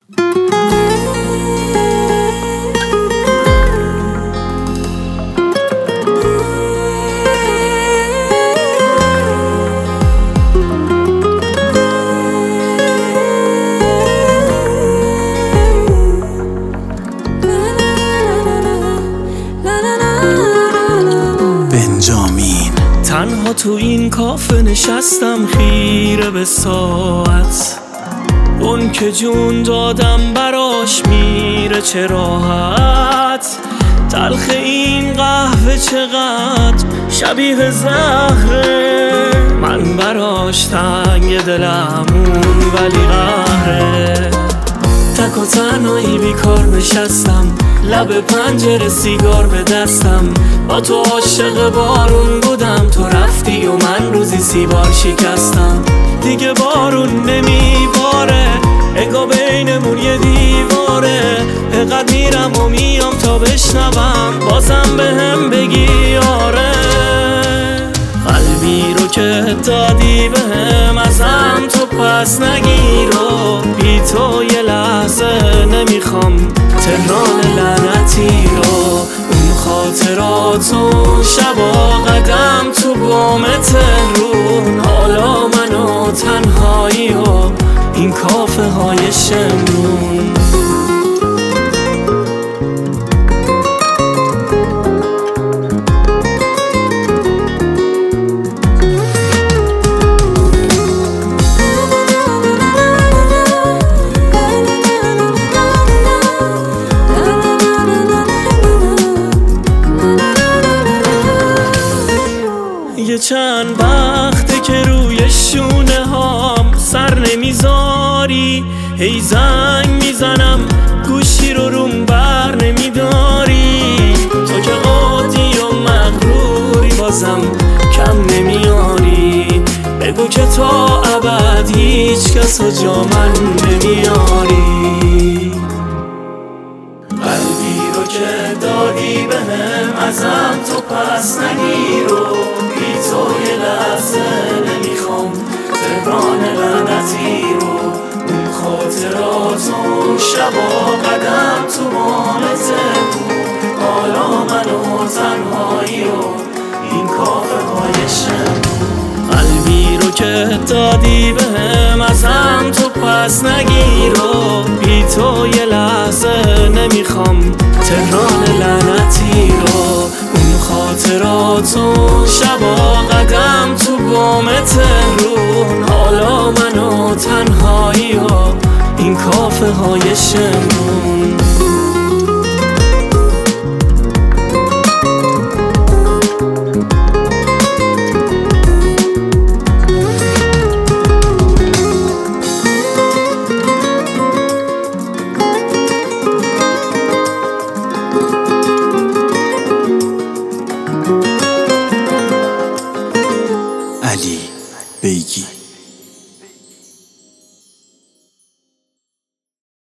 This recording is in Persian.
بنجامین. تنها تو این کافه نشستم خیره به ساعت، اون که جون دادم براش میره چه راحت. تلخ این قهوه چقدر شبیه زهره، من براش تنگ دلمون ولی قهره. تک و تنهایی بیکار نشستم، لب پنجره سیگار به دستم. با تو عاشق بارون بودم، تو رفتی و من روزی 30 بار شکستم. دیگه بارون نمیباره، انگار بینمون یه دیواره. اقدر میرم و میام تا بشنوم، بازم بهم بگی آره. قلبی رو که دادی بهم ازم تو پس نگیر، و بی تو یه لحظه نمیخوام تهران لعنتی رو. اون خاطراتو شبا قدم تو بام تهرون، حالا من و تنهایی و این کافه های شمرون. یه چند وقته که روی شونه هام سر نمیذاری، هی زنگ میزنم گوشی رو روم بر نمیداری. تو که قاطی و مغروری بازم کم نمیاری، بگو که تا ابد هیچ کس و جا من نمیاری. قلبی رو که دادی بهم ازم تو پس نگیر، و بی تو یه لحظه نمیخوام تهران لعنتی رو. اون خاطراتو شبا قدم تو بام تهرون، حالا من و تنهایی و این کافه های شمرون. قلبی رو که دادی بهم ازم تو پس نگیر، و بی تو یه لحظه نمیخوام تهران لعنتی رو. اون خاطراتو شبا قدم تو بام تهرون، حالا من و تنهایی و این کافه های شمرون.